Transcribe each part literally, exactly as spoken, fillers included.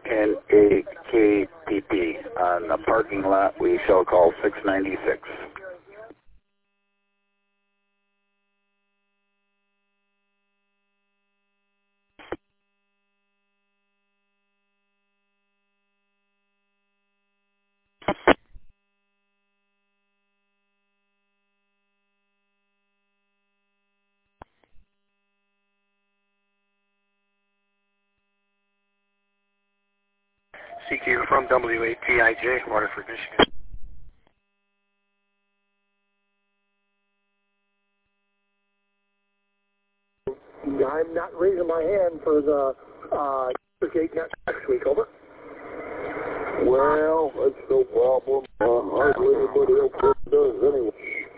and A K P P on the parking lot we shall call six ninety-six. C Q from W A T I J, Waterford, Michigan. I'm not raising my hand for the uh, gate next week, over. Well, that's no problem. Uh, hardly anybody else does anyway.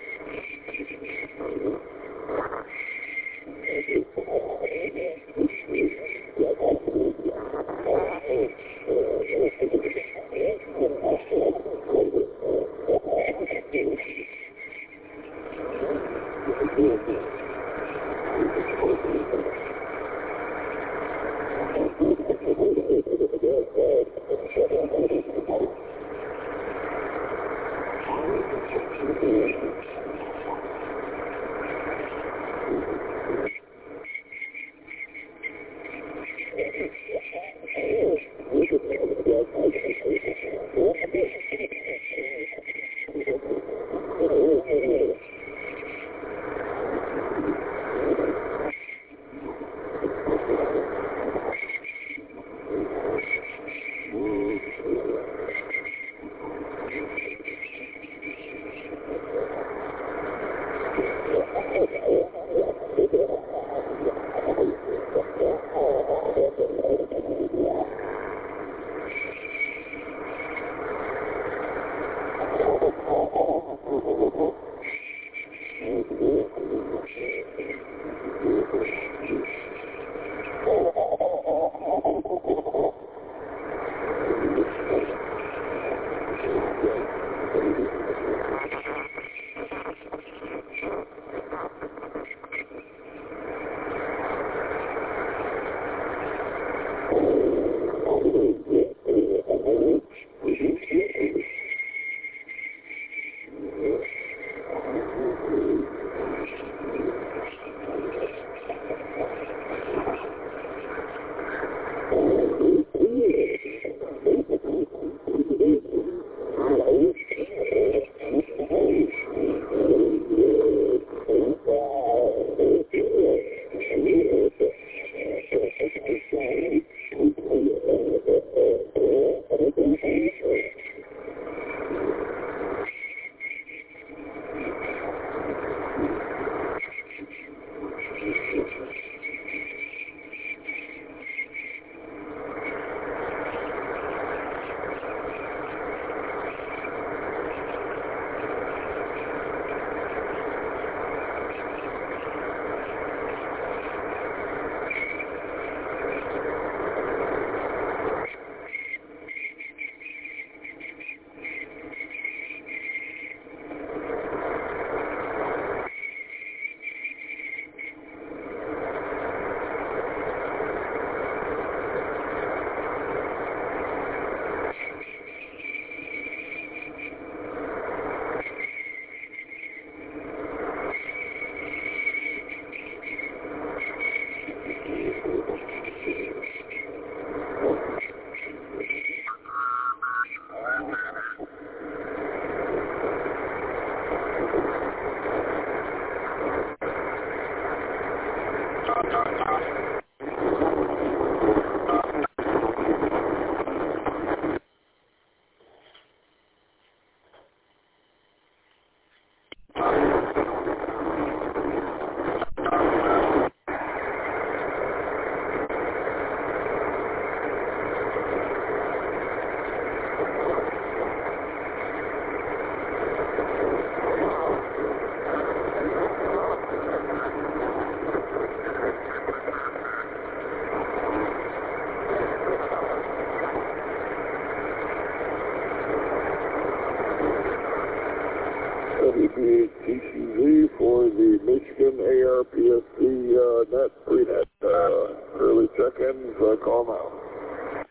W T C Z for the Michigan A R P S C uh, net, free net, uh, early check-ins, uh, call now.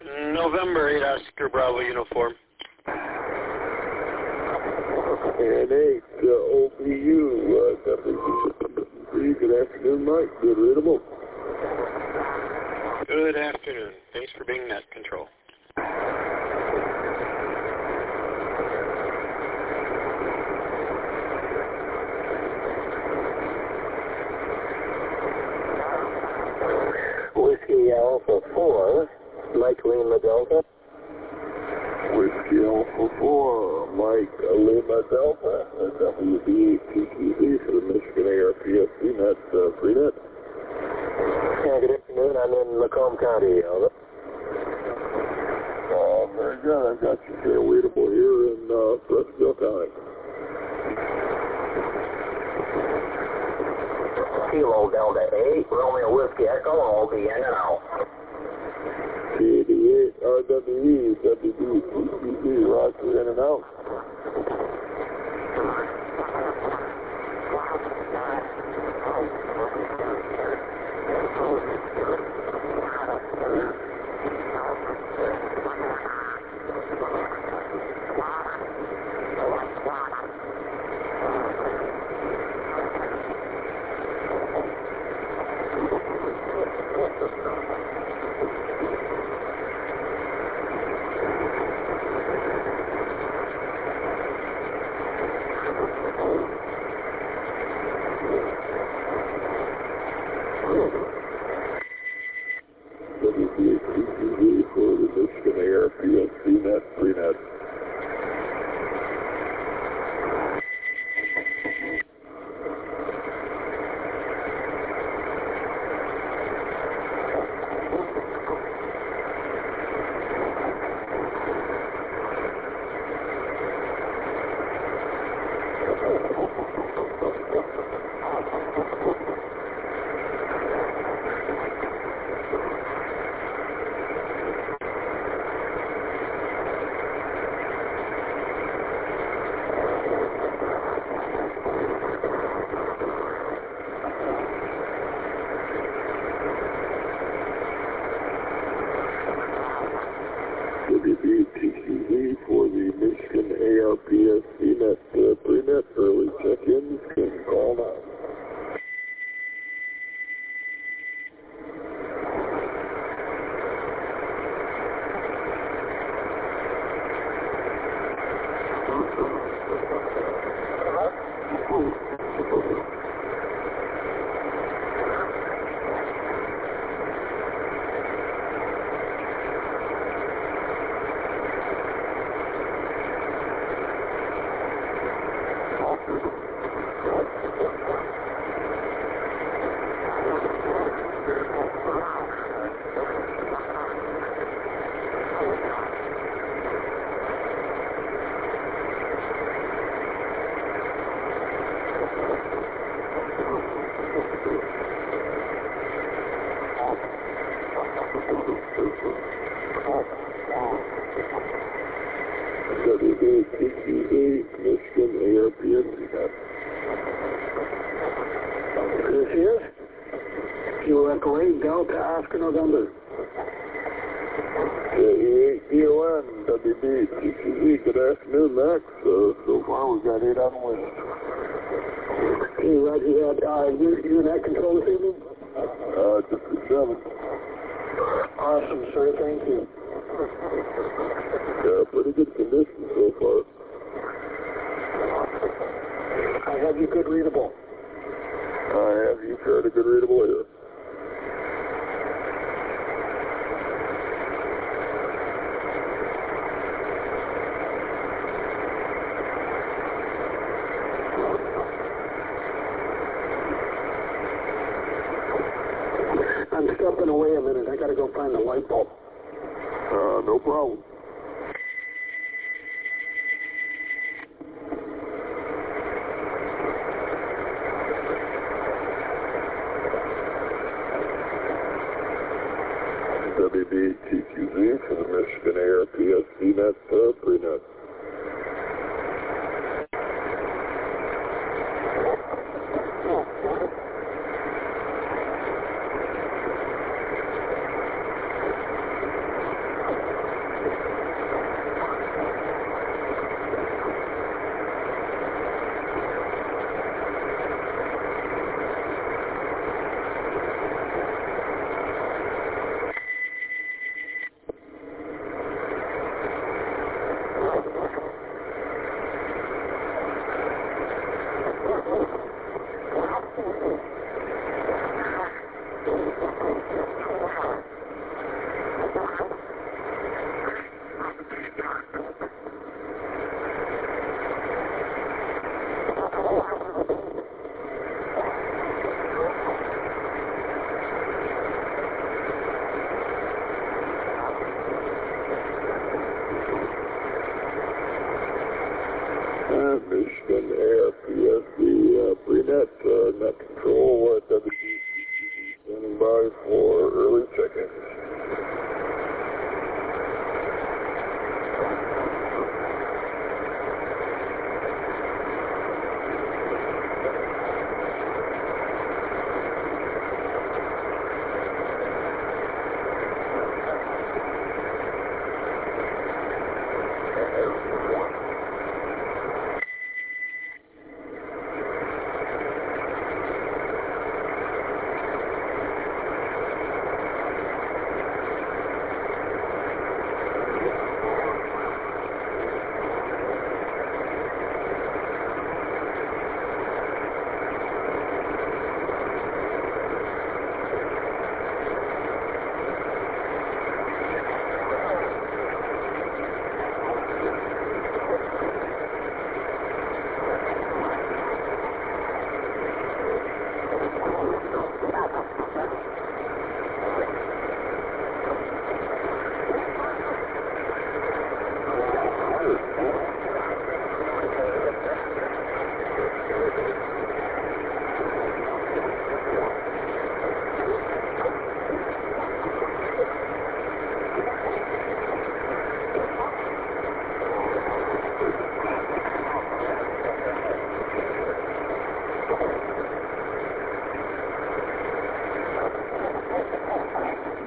November eight Oscar Bravo uniform. And eight uh, O P U, uh, W three. Good afternoon, Mike. Good readable. Good afternoon. Thanks for being net control. Whiskey Alpha four, Mike Lima Delta. Whiskey Alpha four, Mike Lima Delta, W B eight T Q Z for the Michigan A R P S C net, uh, Freenet. Yeah, good afternoon. I'm in Macomb County. Over. Oh, very good. I've got you here readable here in uh, Fresno County. Kilo Delta eight, Romeo Whiskey Echo, I'll be in and out. C eighty-eight R W E, W B T Q Z, roger, in and out. W B eight T Q Z for the Michigan A R P S C net, Freenet. W B T Q Z for the Michigan A R P S C net, uh, Freenet, early check-ins, can call now. W B T Q Z, Michigan A R P S C net. This is Kilo Echo eight, Delta Oscar November. A eight D O N, W B T Q Z, good afternoon, Max. Uh, so far we've got eight on the list. Hey, Roger that. Uh, you, you in that control this evening? Uh, just the seven. Awesome, sir. Thank you. Yeah, pretty good condition so far. I have you good readable. I have you fairly good readable here. I'm stepping away a minute. I got to go find the light bulb. Uh, no problem. W B T Q Z for the Michigan A R P S C net, uh, Freenet.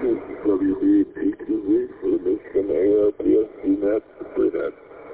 This is W B T Q Z for the Michigan A R P S C net, Freenet.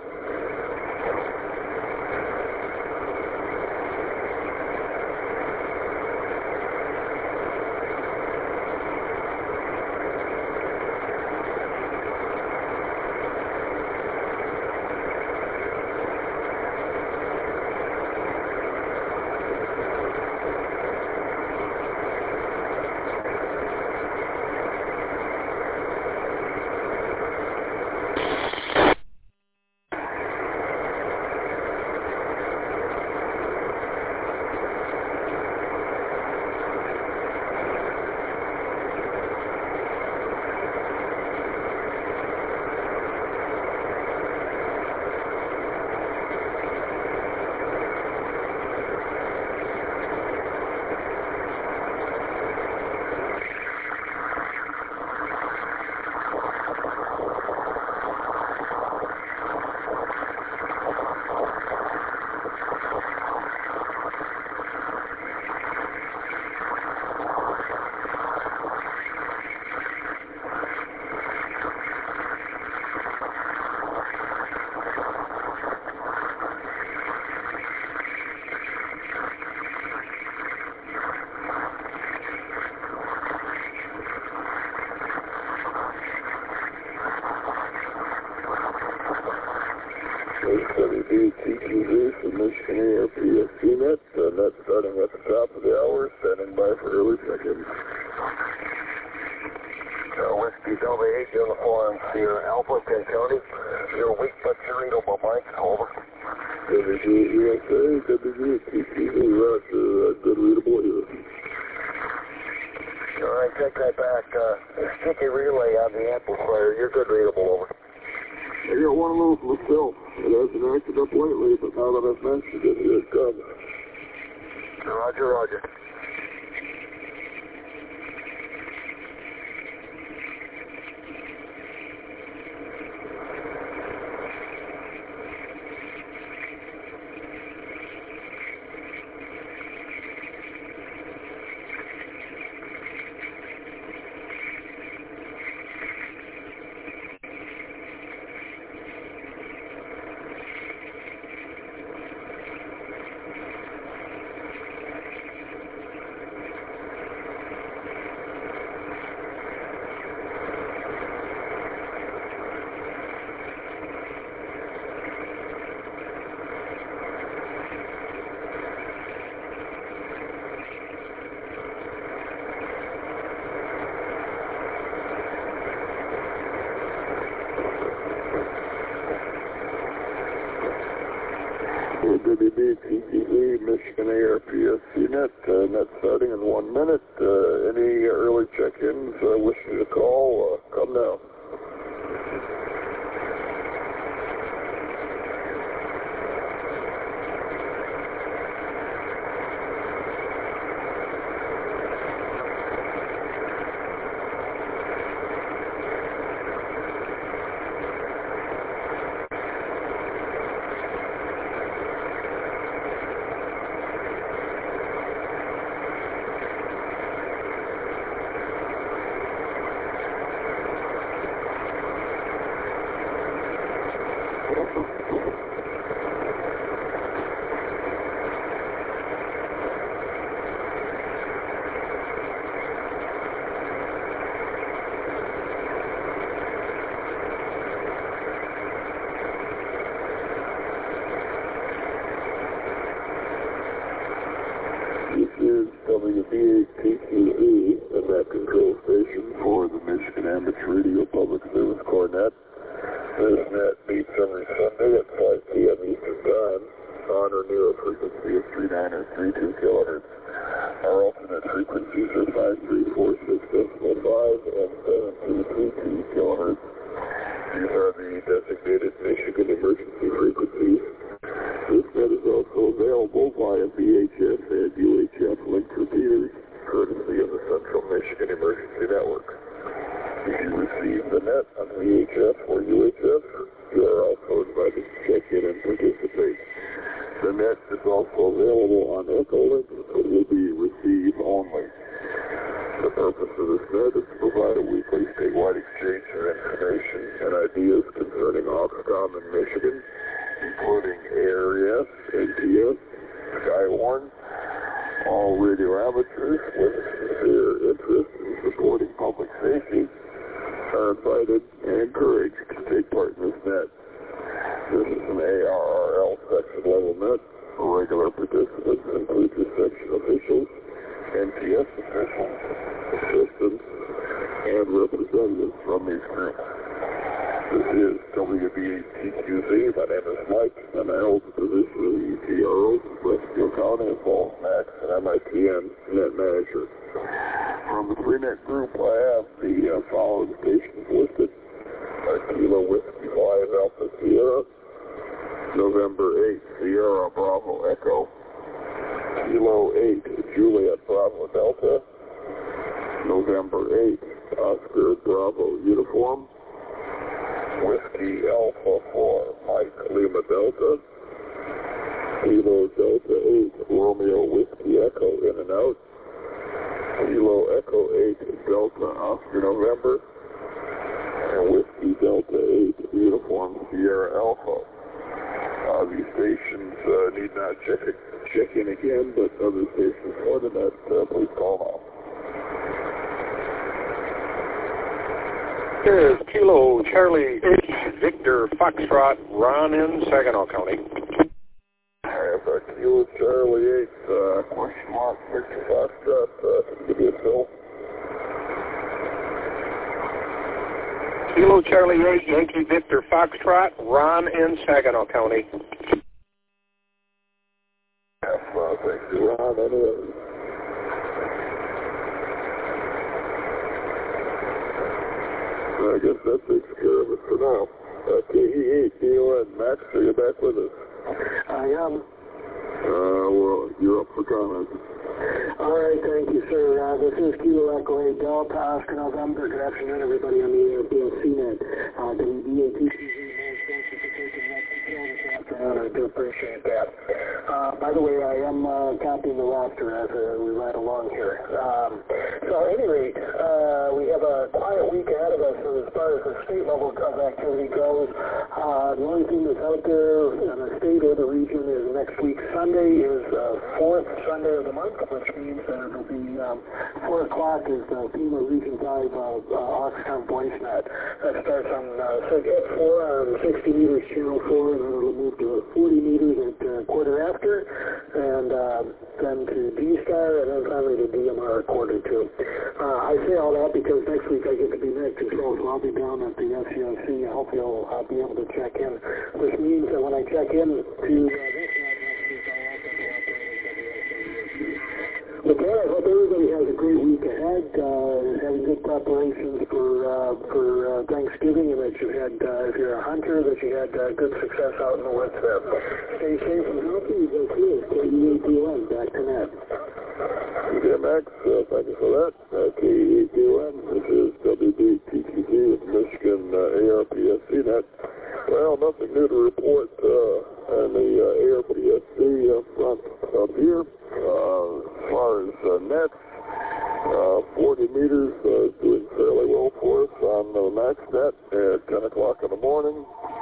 W B T Q Z for Michigan A R P S C net, uh, net starting at the top of the hour, standing by for early check-in. Uh, Whiskey Delta eight Uniform, Sierra Alpha, ten County. You're weak but you're readable, Mike. Over. W G U S A, W G T Q Z, roger, uh, good readable here. All right, take that back. Uh, sticky relay on the amplifier. You're good readable, over. I got one of those myself. It hasn't acted up lately, but now that I've mentioned it, here it comes. Roger, roger. W B T Q Z, Michigan A R P S C net, uh, net starting in one minute. Uh, any early check-ins uh, wishing to call, uh, come now. W B T Q Z, the net control station for the Michigan Amateur Radio Public Service Corps net. This net meets every Sunday at five P M Eastern Time on or near a frequency of three nine or three two kilohertz. Our alternate frequencies are five three four six decimal five and seven two three two kilohertz. These are the designated Michigan emergency frequencies. This net is also available via V H F and U H F link repeaters, courtesy of the Central Michigan Emergency Network. If you receive the net on V H F or U H F, you are also invited to check in and participate. The net is also available on Echolink, but will be receive only. The purpose of this net is to provide a weekly statewide exchange of information and ideas concerning Oxcom in Michigan, including A R S, A T S, Skywarn, all radio amateurs with sincere interest in supporting public safety are invited and encouraged to take part in this net. This is an A R R L section level net. Regular participants include your section officials, N T S officials, assistants, and representatives from these groups. This is W B A T Q Z. My name is Mike, and I hold the position of the E T R O for Westfield County as well as Max and M I T N Net Manager. From the three net group, I have the uh, following stations listed. Uh, Kilo Whiskey five Alpha Sierra, November eighth, Sierra Bravo Echo, Kilo eight, Juliet Bravo Delta, November eighth, Oscar Bravo Uniform, Whiskey Alpha four, Mike Lima Delta, Kilo Delta eight, Romeo Whiskey Echo in and out, Kilo Echo eight, Delta Oscar November, and Whiskey Delta eight, Uniform Sierra Alpha. Uh, these stations uh, need not check, it, check in again, but other stations for the net, uh, please call now. Here is Kilo Charlie H. Victor Foxtrot, Ron in Saginaw County. I have a Kilo Charlie eight, uh, question mark, Victor Foxtrot, uh, give me a fill. Kilo Charlie eight, Yankee Victor Foxtrot, Ron in Saginaw County. Yes, uh, thank you, Ron. Any others? I guess that takes care of it for now. Uh, K E eight, D O N, Max, are you back with us? I am. Uh, well, you're up for comments. All right, thank you, sir. Uh, this is Kilo Echo eight Delta Oscar November. Good afternoon, everybody on the uh, B L C net. Uh, W B A T C Z, thank you for taking that control this afternoon. I do appreciate that. Uh, by the way, I am uh, copying the roster as uh, we ride along here. Um, so at any rate, uh, we have a quiet week ahead of us as far as the state level of activity goes. Uh, the only thing that's out there in the state or the region is next week Sunday is uh, fourth Sunday of the month, which means that it'll be um, four o'clock is the FEMA Region five uh, uh, Oxcom voice net. That starts on uh, at four on sixty meters channel four, and then it'll move to forty meters at uh, quarter after, and uh, then to D-Star, and then finally to D M R at quarter two. Uh, I say all that because next week I get to be net control, so I'll be down at the S C O C. I hope you'll uh, be able to check in. This means that when I check in to uh, this net next week, I'll also be operating W S A U. With that, I hope everybody has a great week ahead, uh, is having good preparations for uh, for uh, Thanksgiving, and that you had, uh, if you're a hunter, that you had uh, good success out in the woods there. Stay safe and healthy. You guys here. K E eight D O N, back to net. Okay, Max, uh, thank you for that. Uh, K E eight D O N, this is W B T Q Z with Michigan uh, A R P S C net. Well, nothing new to report uh, on the uh, A R P S C uh, front up here. Uh, as far as uh, nets, uh, forty meters uh, is doing fairly well for us on the max net at ten o'clock in the morning.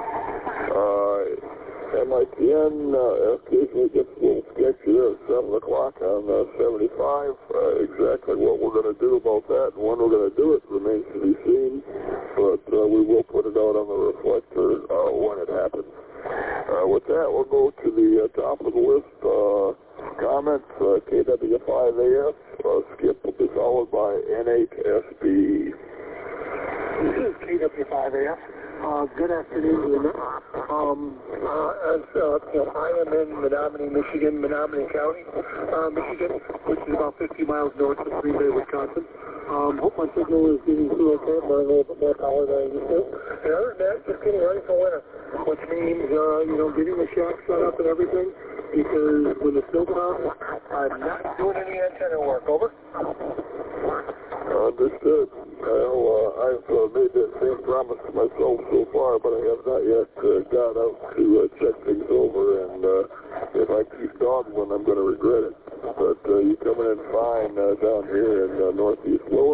Uh, M I T N uh, occasionally gets a little sketchy there at seven o'clock on uh, seventy-five. Uh, exactly what we're going to do about that and when we're going to do it remains to be seen, but uh, we will put it out on the reflector uh, when it happens. Uh, with that, we'll go to the uh, top of the list. Uh, comments, uh, K W five A F, uh, Skip will be followed by N eight S B E. This is K W five A F. Uh, good afternoon. Um, uh, as, uh, you know, I am in Menominee, Michigan, Menominee County, uh, Michigan, which is about fifty miles north of Green Bay, Wisconsin. Um, hope my signal is getting through okay. I'm running a little bit more power than I used to. And other than that, just getting ready for winter, which means, uh, you know, getting the shack set up and everything, because when the snow comes, I'm not doing any antenna work. Over. Understood. Well, uh, I've uh, made that same promise to myself so far, but I have not yet uh, got out to uh, check things over, and uh, if I keep dawdling, I'm going to regret it. But uh, you coming in fine uh, down here in uh, northeast lower.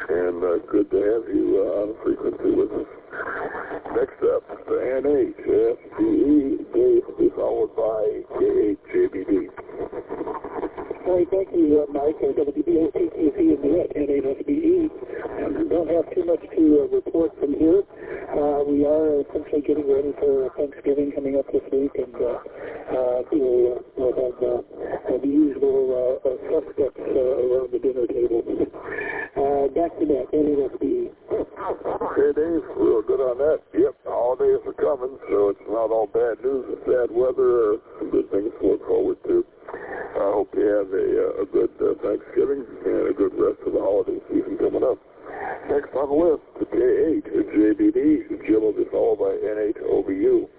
and uh, good to have you uh, on frequency with us. Next up, the N H S P E, Dave will be followed by K eight J B D. All right, thank you, uh, Mike. Uh, W B A T Q Z is at N eight S B E. And we don't have too much to uh, report from here. Uh, we are essentially getting ready for Thanksgiving coming up this week, and uh, uh, we'll, we'll have uh, the usual uh, uh, suspects uh, around the dinner table. Uh, back to that, N eight S B E. Okay, Dave, real good on that. Yep, holidays are coming, so it's not all bad news and sad weather, or some good things to look forward to. I hope you have a, a good uh, Thanksgiving and a good rest of the holiday season coming up. Next on the list, K eight J B D. Jim will be followed by N eight O B U.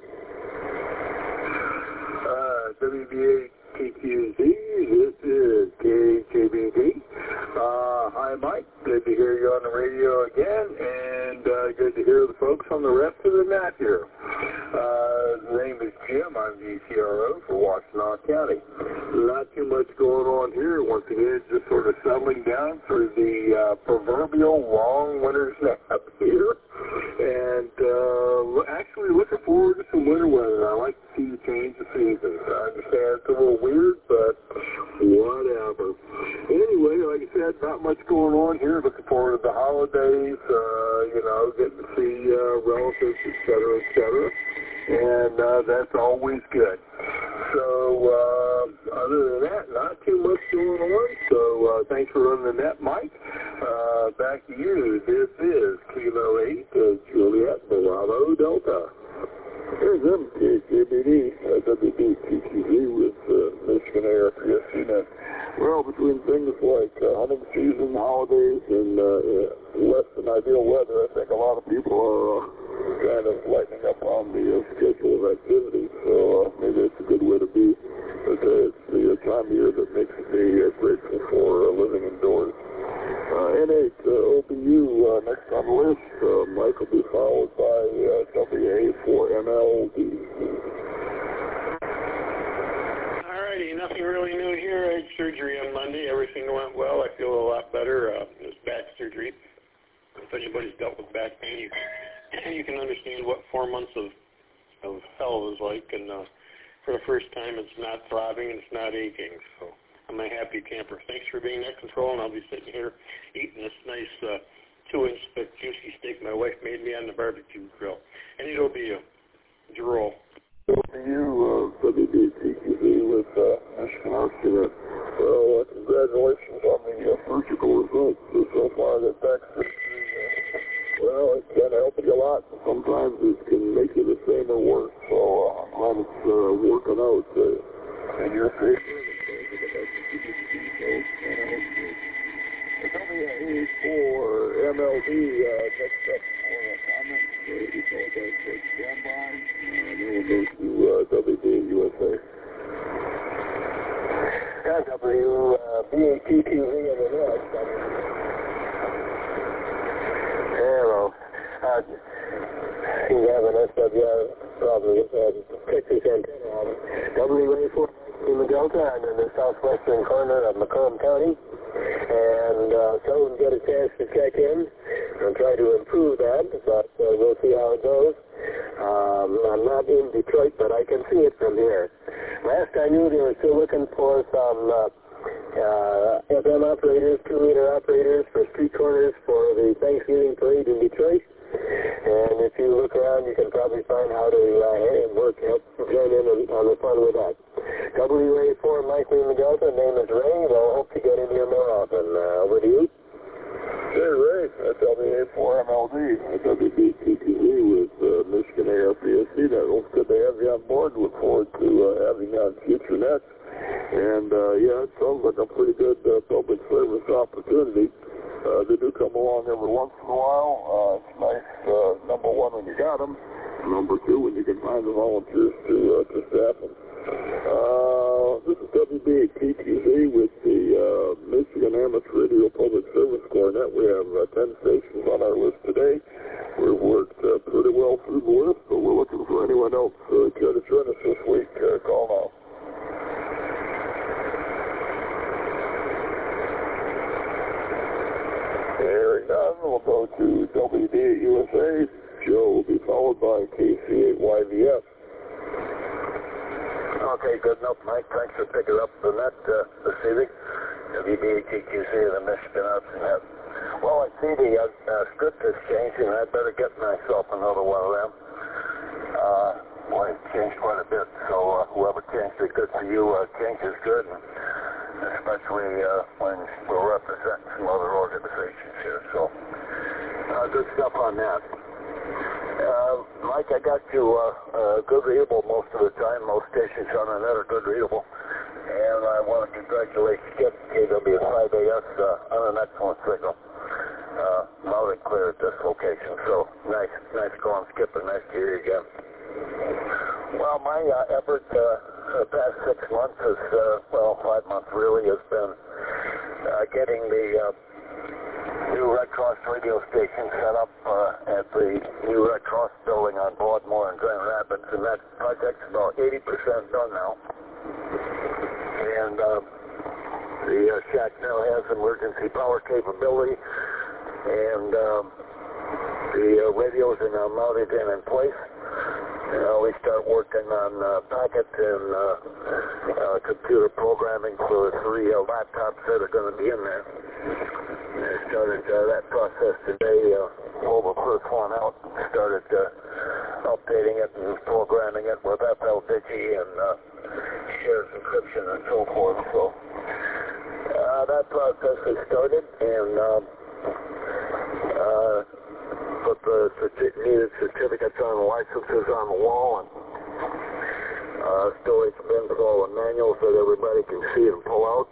Uh, W B A T Q Z, this is K eight J B D. Uh, hi, Mike. Good to hear you on the radio again, and uh, good to hear the folks on the rest of the net here. Uh, the name is Jim. I'm the C R O for Washtenaw County. Not too much going on here. Once again, just sort of settling down for the uh, proverbial long winter's nap here, and uh, actually looking forward to some winter weather. I like to see the change of seasons. I understand it's a little weird, but whatever. Anyway, like I said, not much going on here. Looking forward to the holidays, uh, you know, getting to see uh, relatives, et cetera, et cetera. And uh, that's always good. So, uh, other than that, not too much going on. So, uh, thanks for running the net, Mike. Uh, back to you. This is Kilo eight, uh, Juliet, Bravo, Delta. Here's M K J B D, uh, W B T Q Z with uh, Michigan A R P S C net. Well, between things like uh, hunting season, holidays, and uh, uh, less than ideal weather, I think a lot of people are uh, kind of lightening up on the uh, schedule of activities. So uh, maybe it's a good way to be. But uh, it's the uh, time of year that makes me uh, grateful for uh, living indoors. Uh, N eight uh, O B U uh, next on the list. Uh, Mike will be followed by uh, W A four M L D. Alrighty, nothing really new here. I had surgery on Monday. Everything went well. I feel a lot better. Uh, it was back surgery. If anybody's dealt with back pain, you, you can understand what four months of, of hell is like. And uh, for the first time, it's not throbbing and it's not aching. So I'm a happy camper. Thanks for being at control, and I'll be sitting here eating this nice uh, two-inch thick juicy steak my wife made me on the barbecue grill. And it'll be a drool. You, uh, W B T Q Z with uh, Michigan A R P S C. Well, uh, congratulations on the uh, surgical results uh, so far. That back surgery, uh, well, it can help you a lot. Sometimes it can make you the same or worse. So uh, I'm glad it's uh, working out uh, in your favor. W A four M L D, uh, next up for a comment. Ready to call back for standby. And then we'll go to uh, W B U S A. Yeah, W B A T Q Z in the net. Hello. Uh, you have an S W R probably uh, Texas antenna on it. W A four in the Delta and in the southwestern corner of Macomb County. And uh, so we'll get a chance to check in and try to improve that, but uh, we'll see how it goes. Um, I'm not in Detroit, but I can see it from here. Last I knew, they were still looking for some uh, uh, F M operators, two-meter operators for street corners for the Thanksgiving parade in Detroit. And if you look around, you can probably find how to uh, work, help join in on, on the fun with that. W A four Mike in the Delta, name is Ray. We'll hope to get in here more often. Uh, over to you. Hey, Ray, that's W A four M L D, W B T Q Z with uh, Michigan A R P S C. That was good to have you on board. Look forward to uh, having you on future nets. And, uh, yeah, it sounds like a pretty good uh, public service opportunity. Uh, they do come along every once in a while. Uh, it's nice, uh, number one, when you got them. Number two, when you can find the volunteers to, uh, to staff them. Uh, this is W B A T Q Z with the uh, Michigan Amateur Radio Public Service Corps net. We have uh, ten stations on our list today. We've worked uh, pretty well through the list, but we're looking for anyone else uh, care to join us this week. Uh, call now. Very nice. we'll go to W D eight U S A. Joe will be followed by K C eight Y V F. Okay, good enough, Mike. Thanks for picking up the net uh, this evening. W D eight T Q C, the Michigan Arts Net. Well, I see the uh, uh, script is changing. I'd better get myself another one of them. Uh, boy, it's changed quite a bit. So uh, whoever changed it, good for you. Uh, change is good, and especially uh, when we're representing some other organizations here. So uh, good stuff on that. Uh, Mike, I got you uh, uh, good readable most of the time. Most stations on the net are good readable. And I want to congratulate Skip, K W five A S, uh, on an excellent signal. Uh, loud and clear at this location. So nice, nice going, Skip, and nice to hear you again. Well, my uh, effort uh, the past six months is, uh, well, five months really, has been uh, getting the uh, new Red Cross radio station set up uh, at the new Red Cross building on Broadmoor in Grand Rapids, and that project's about eighty percent done now. And uh, the uh, shack now has emergency power capability, and um, the uh, radios are now mounted in in place. Uh, we start working on uh, packet and uh, uh, computer programming for the three uh, laptops that are going to be in there. I started uh, that process today, uh, pulled the first one out, started uh, updating it and programming it with F L Digi and uh, shares encryption and so forth. So uh, that process has started, and um, uh, put the certi- needed certificates on licenses on the wall, and uh, storage bins with all the manuals that everybody can see and pull out,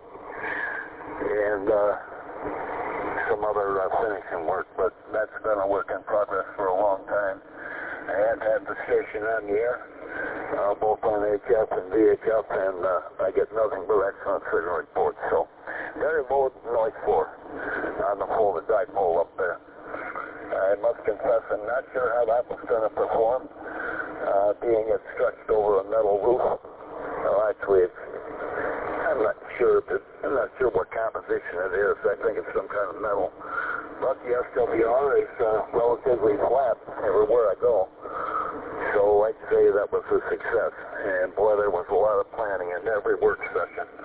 and uh, some other uh, finishing work, but that's been a work in progress for a long time. I had had the station on the air, uh, both on H F and V H F, and uh, I get nothing but excellent signal reports. So very low noise floor on the folded dipole up there. I must confess I'm not sure how that was going to perform, uh, being it's stretched over a metal roof. Well, actually, it's, I'm not sure if it, I'm not sure what composition it is. I think it's some kind of metal. But the S W R is uh, relatively flat everywhere I go. So I'd say that was a success. And boy, there was a lot of planning in every work session. And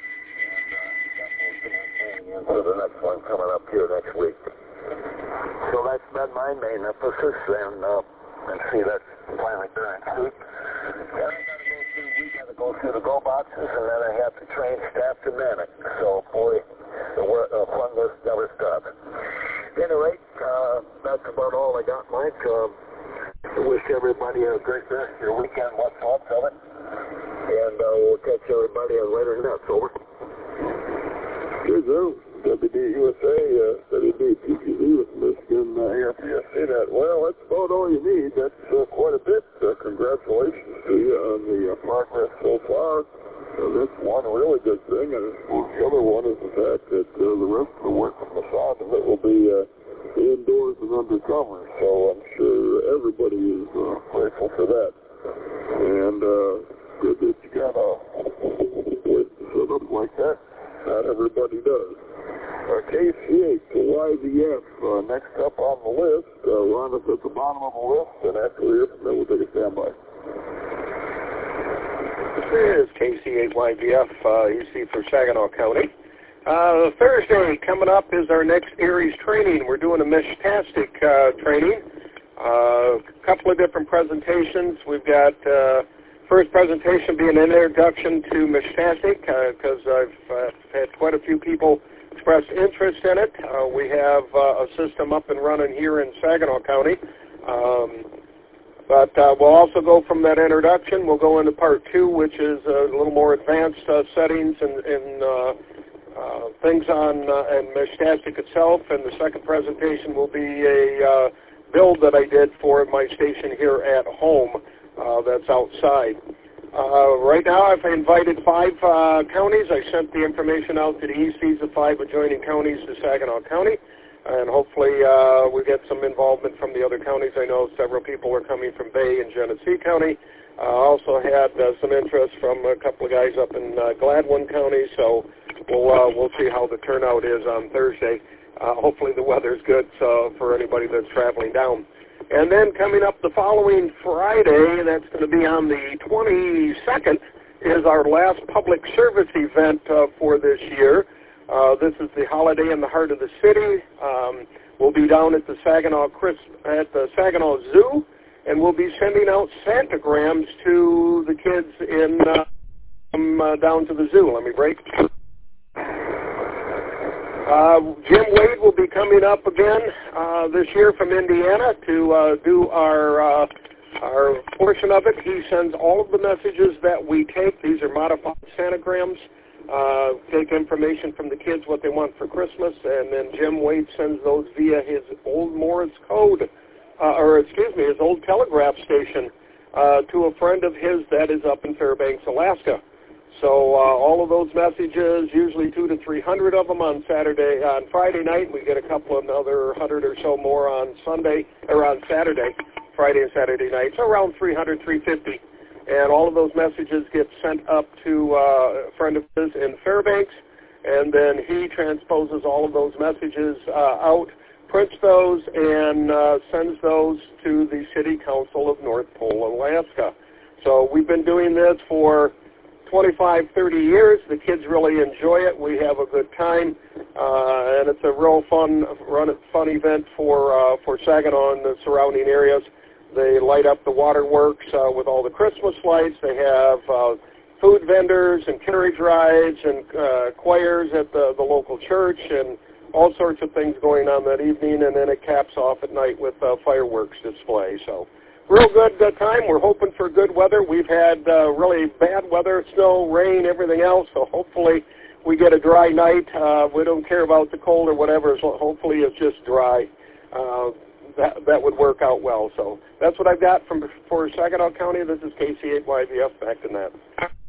uh, for the next one coming up here next week. So that's been my main emphasis, and uh, and see that's finally bearing fruit. Then I gotta go through, we gotta go through the go boxes, and then I have to train staff to man it. So boy, the work, uh, fun list never stops. At any rate, uh, that's about all I got, Mike. Uh, I wish everybody a great rest of your weekend. What's lots of it, and uh, we'll catch everybody on later nets. Over. Good, Joe. W D U S A, uh, W D T Q Z with Michigan uh, A F P S C net. Well, that's about all you need. That's uh, quite a bit. Uh, congratulations to you on the uh, progress so far. Uh, that's one really good thing. And the other one is the fact that uh, the rest of the work from the sound of it will be uh, indoors and undercover. So I'm sure everybody is uh, grateful for that. And uh, good that you got a way to set up like that. Not everybody does. Uh, K C eight to Y V F, uh, next up on the list. Uh, Ron is at the bottom of the list, and after we hear from them, we'll take a standby. This is K C eight Y V F, uh, E C for Saginaw County. Uh, Thursday coming up is our next Aries training. We're doing a Meshtastic uh, training. A uh, couple of different presentations. We've got uh, first presentation being an introduction to Meshtastic, because uh, I've uh, had quite a few people expressed interest in it. Uh, we have uh, a system up and running here in Saginaw County. Um, but uh, we'll also go from that introduction. We'll go into part two, which is a little more advanced uh, settings and, and uh, uh, things on uh, and Meshtastic itself. And the second presentation will be a uh, build that I did for my station here at home uh, that's outside. Uh, right now, I've invited five uh, counties. I sent the information out to the E Cs of five adjoining counties to Saginaw County, and hopefully uh, we get some involvement from the other counties. I know several people are coming from Bay and Genesee County, Uh, also had uh, some interest from a couple of guys up in uh, Gladwin County, so we'll uh, we'll see how the turnout is on Thursday. Uh, hopefully the weather's good so for anybody that's traveling down. And then coming up the following Friday, that's going to be on the twenty-second, is our last public service event uh, for this year. Uh, this is the Holiday in the Heart of the City. Um, we'll be down at the Saginaw Crisp, at the Saginaw Zoo, and we'll be sending out Santagrams to the kids in uh, um, uh, down to the zoo. Let me break. Uh, Jim Wade will be coming up again uh, this year from Indiana to uh, do our uh, our portion of it. He sends all of the messages that we take. These are modified Santagrams. Uh, take information from the kids, what they want for Christmas, and then Jim Wade sends those via his old Morse code, uh, or excuse me, his old telegraph station uh, to a friend of his that is up in Fairbanks, Alaska. So uh, all of those messages, usually two to three hundred of them on Saturday, on Friday night. We get a couple of another hundred or so more on Sunday or on Saturday, Friday and Saturday nights, so around three hundred, three fifty. And all of those messages get sent up to uh, a friend of his in Fairbanks, and then he transposes all of those messages uh, out, prints those, and uh, sends those to the City Council of North Pole, Alaska. So we've been doing this for twenty-five, thirty years. The kids really enjoy it. We have a good time, uh, and it's a real fun, run, fun event for uh, for Saginaw and the surrounding areas. They light up the waterworks uh, with all the Christmas lights. They have uh, food vendors and carriage rides and uh, choirs at the, the local church and all sorts of things going on that evening, and then it caps off at night with a fireworks display. So real good uh, time. We're hoping for good weather. We've had uh, really bad weather, snow, rain, everything else, so hopefully we get a dry night. Uh, we don't care about the cold or whatever, so hopefully it's just dry. Uh, that, that would work out well. So that's what I've got from for Saginaw County. This is K C eight Y V F. Back to that.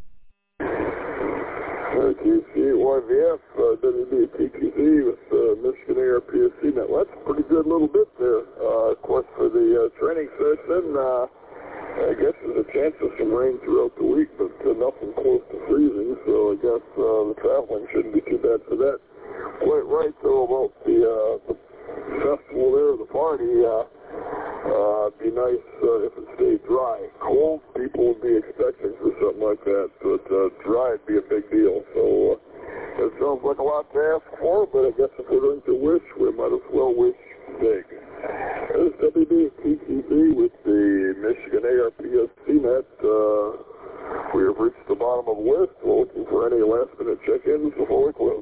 Uh, K C eight Y V F, uh, W B T Q Z with uh, Michigan A R P S C net. Well, that's a pretty good little bit there. Uh, of course, for the uh, training session, uh, I guess there's a chance of some rain throughout the week, but uh, nothing close to freezing, so I guess uh, the traveling shouldn't be too bad for that. Quite right, though, about the, uh, the festival there, the party. Uh, Uh, it'd be nice uh, if it stayed dry. Cold, people would be expecting for something like that, but uh, dry would be a big deal. So uh, it sounds like a lot to ask for, but I guess if we're going to wish, we might as well wish big. This is W B T Q Z with the Michigan A R P S C net. Uh, we have reached the bottom of the list. We're looking for any last-minute check-ins before we close.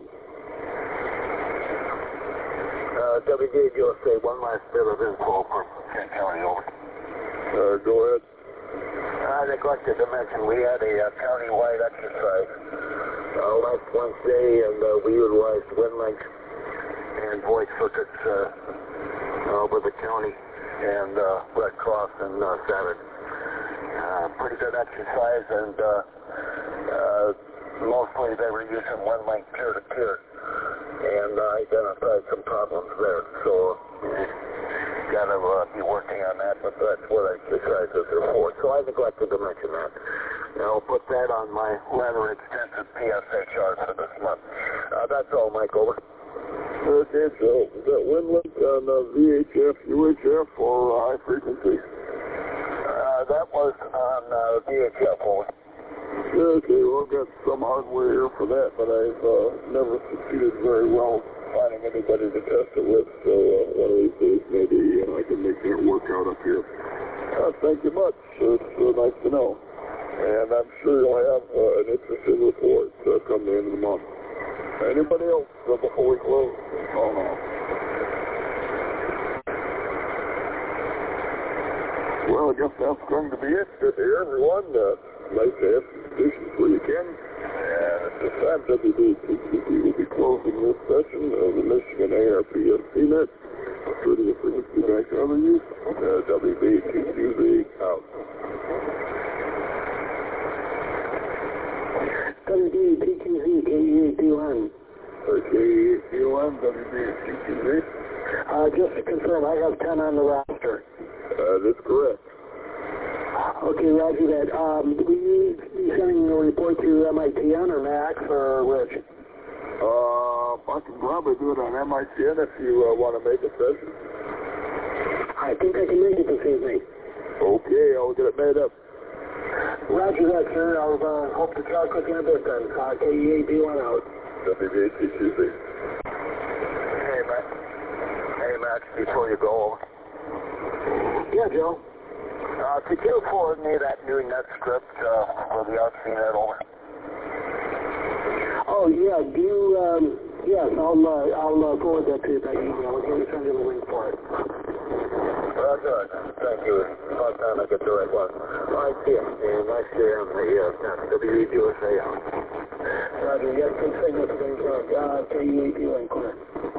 Uh, W D U S A, one last bit of info for Kent County, over. Uh, go ahead. I neglected to mention we had a uh, county-wide exercise uh, last Wednesday, and uh, we utilized WinLink and voice circuits uh, over the county and uh, Red Cross and uh, Saturn. Uh, pretty good exercise, and uh, uh, mostly they were using WinLink peer-to-peer. And I uh, identified some problems there, so uh, got to uh, be working on that, but that's what exercises are for. So I neglected to mention that. And I'll put that on my rather extensive P S H R for this month. Uh, that's all, Mike, over. Okay, so is that WinLink on uh, V H F, U H F, or uh, high frequency? Uh, that was on uh, V H F, over. Okay, well, I've got some hardware here for that, but I've uh, never succeeded very well finding anybody to test it with, so uh, one of these days maybe uh, I can make that work out up here. Uh, thank you much. It's uh, nice to know. And I'm sure you'll have uh, an interesting report uh, come the end of the month. Anybody else uh, before we close? Oh, no. Well, I guess that's going to be it. Good to hear, everyone. Uh, nice to have some conditions where you can. And at this time, W B T Q Z will be closing this session of the Michigan A R P S C net. Through the frequency back to other use. Uh, W B T Q Z out. W B T Q Z, K E eight T one. K E eight T one, W B T Q Z. Uh, just to confirm, I have ten on the roster. Uh, that's correct. Okay, roger that. Um, will you be sending a report to M I T N or Max or Rich? Uh, I can probably do it on M I T N if you uh, want to make a session. I think I can make it this evening. Okay, I'll get it made up. Roger that, sir. I'll uh, hope to talk with you in a bit then. Uh, K E A B one out. W B A T Q Z. Hey, Max. Hey, Max, before you go, Yeah, Joe. uh, could you forward me that new net script uh, for the R C net over? Oh, yeah. Do you, um, yes, I'll, uh, I'll uh, forward that to you by email. I'm going to send you the link for it. Well, good. Thank you. About time I get the right one. All right, see ya. And nice to hear on the uh, W E B U S A out. Roger, yes, good signal to the uh, K E A B link.